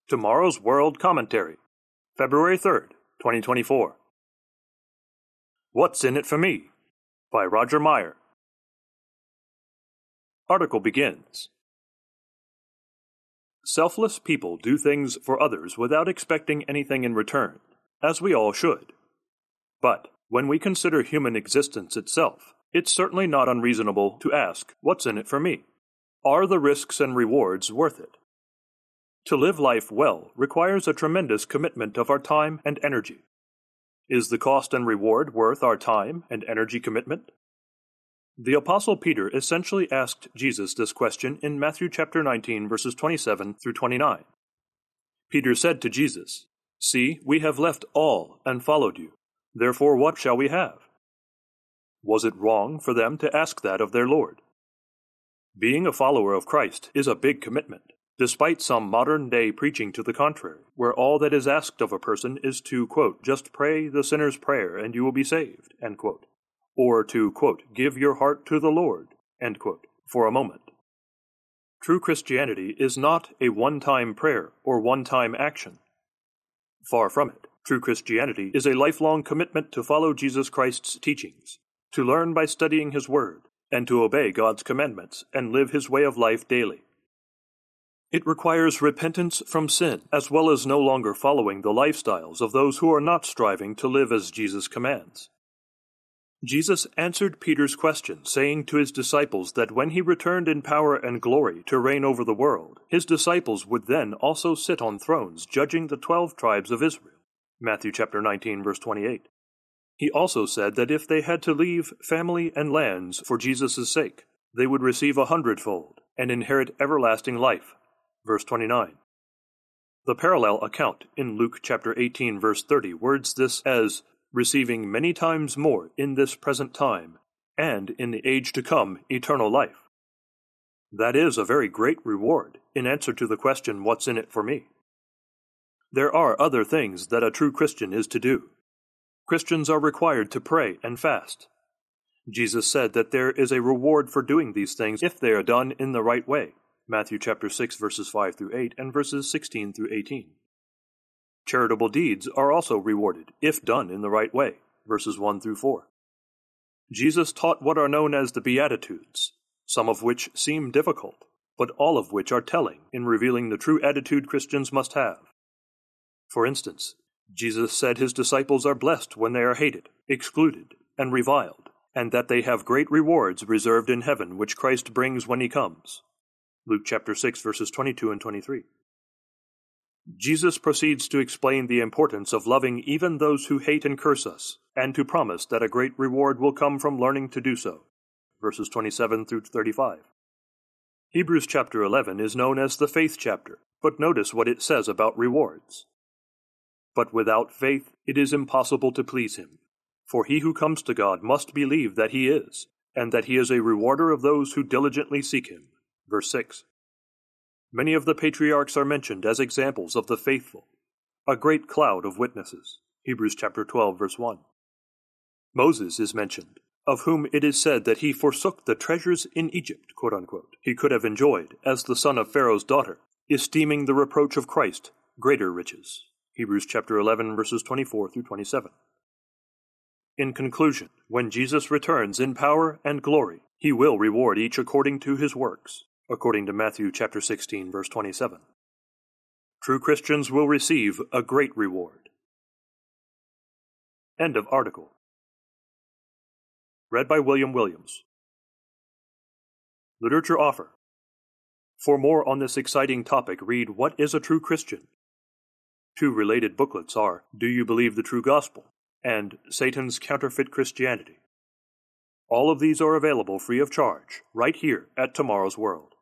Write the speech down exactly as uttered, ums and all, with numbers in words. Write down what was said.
Tomorrow's World Commentary, February third, twenty twenty-four. What's in it for me? By Roger Meyer. Article begins. Selfless people do things for others without expecting anything in return, as we all should. But when we consider human existence itself, it's certainly not unreasonable to ask, what's in it for me? Are the risks and rewards worth it? To live life well requires a tremendous commitment of our time and energy. Is the cost and reward worth our time and energy commitment? The Apostle Peter essentially asked Jesus this question in Matthew chapter nineteen, verses twenty-seven through twenty-nine. Peter said to Jesus, "See, we have left all and followed you. Therefore what shall we have?" Was it wrong for them to ask that of their Lord? Being a follower of Christ is a big commitment, despite some modern-day preaching to the contrary, where all that is asked of a person is to, quote, just pray the sinner's prayer and you will be saved, end quote, or to, quote, give your heart to the Lord, end quote, for a moment. True Christianity is not a one-time prayer or one-time action. Far from it. True Christianity is a lifelong commitment to follow Jesus Christ's teachings, to learn by studying His Word, and to obey God's commandments and live His way of life daily. It requires repentance from sin, as well as no longer following the lifestyles of those who are not striving to live as Jesus commands. Jesus answered Peter's question, saying to His disciples that when He returned in power and glory to reign over the world, His disciples would then also sit on thrones judging the twelve tribes of Israel. Matthew chapter nineteen, verse twenty-eight. He also said that if they had to leave family and lands for Jesus' sake, they would receive a hundredfold and inherit everlasting life. Verse twenty-nine. The parallel account in Luke chapter eighteen, verse thirty words this as receiving many times more in this present time, and in the age to come eternal life. That is a very great reward in answer to the question, what's in it for me? There are other things that a true Christian is to do. Christians are required to pray and fast. Jesus said that there is a reward for doing these things if they are done in the right way. Matthew chapter six, verses five through eight, and verses sixteen through eighteen. Charitable deeds are also rewarded if done in the right way, verses one through four. Jesus taught what are known as the Beatitudes, some of which seem difficult, but all of which are telling in revealing the true attitude Christians must have. For instance, Jesus said His disciples are blessed when they are hated, excluded, and reviled, and that they have great rewards reserved in heaven which Christ brings when He comes. Luke chapter six, verses twenty-two and twenty-three. Jesus proceeds to explain the importance of loving even those who hate and curse us, and to promise that a great reward will come from learning to do so. Verses twenty-seven through thirty-five. Hebrews chapter eleven is known as the faith chapter, but notice what it says about rewards. But without faith it is impossible to please Him, for he who comes to God must believe that He is, and that He is a rewarder of those who diligently seek Him. Verse six. Many of the patriarchs are mentioned as examples of the faithful, a great cloud of witnesses. Hebrews chapter twelve, verse one. Moses is mentioned, of whom it is said that he forsook the treasures in Egypt, quote unquote, he could have enjoyed as the son of Pharaoh's daughter, esteeming the reproach of Christ greater riches. Hebrews chapter eleven, verses twenty-four through twenty-seven. In conclusion, when Jesus returns in power and glory, He will reward each according to his works, according to Matthew chapter sixteen, verse twenty-seven. True Christians will receive a great reward. End of article. Read by William Williams. Literature offer. For more on this exciting topic, read What is a True Christian? Two related booklets are Do You Believe the True Gospel? And Satan's Counterfeit Christianity. All of these are available free of charge, right here at Tomorrow's World.